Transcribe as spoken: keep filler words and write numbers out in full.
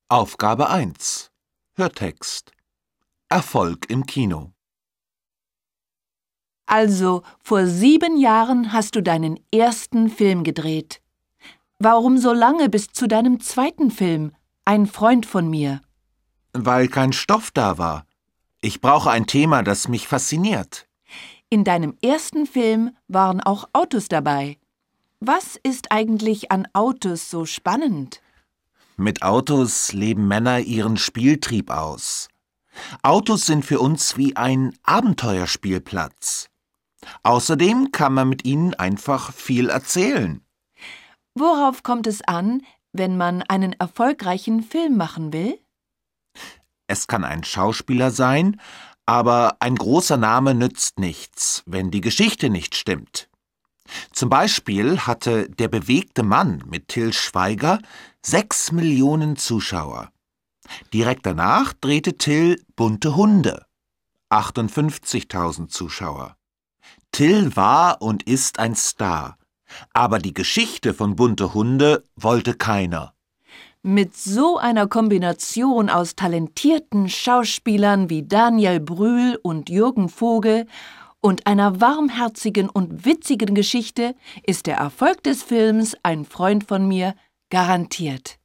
Aufgabe eins. Hörtext. Erfolg im Kino. Also, vor sieben Jahren hast du deinen ersten Film gedreht. Warum so lange bis zu deinem zweiten Film, Ein Freund von mir? Weil kein Stoff da war. Ich brauche ein Thema, das mich fasziniert. In deinem ersten Film waren auch Autos dabei. Was ist eigentlich an Autos so spannend? Mit Autos leben Männer ihren Spieltrieb aus. Autos sind für uns wie ein Abenteuerspielplatz. Außerdem kann man mit ihnen einfach viel erzählen. Worauf kommt es an, wenn man einen erfolgreichen Film machen will? Es kann ein Schauspieler sein, aber ein großer Name nützt nichts, wenn die Geschichte nicht stimmt. Zum Beispiel hatte Der bewegte Mann mit Til Schweiger sechs Millionen Zuschauer. Direkt danach drehte Till Bunte Hunde, achtundfünfzigtausend Zuschauer. Till war und ist ein Star, aber die Geschichte von Bunte Hunde wollte keiner. Mit so einer Kombination aus talentierten Schauspielern wie Daniel Brühl und Jürgen Vogel und einer warmherzigen und witzigen Geschichte ist der Erfolg des Films Ein Freund von mir garantiert.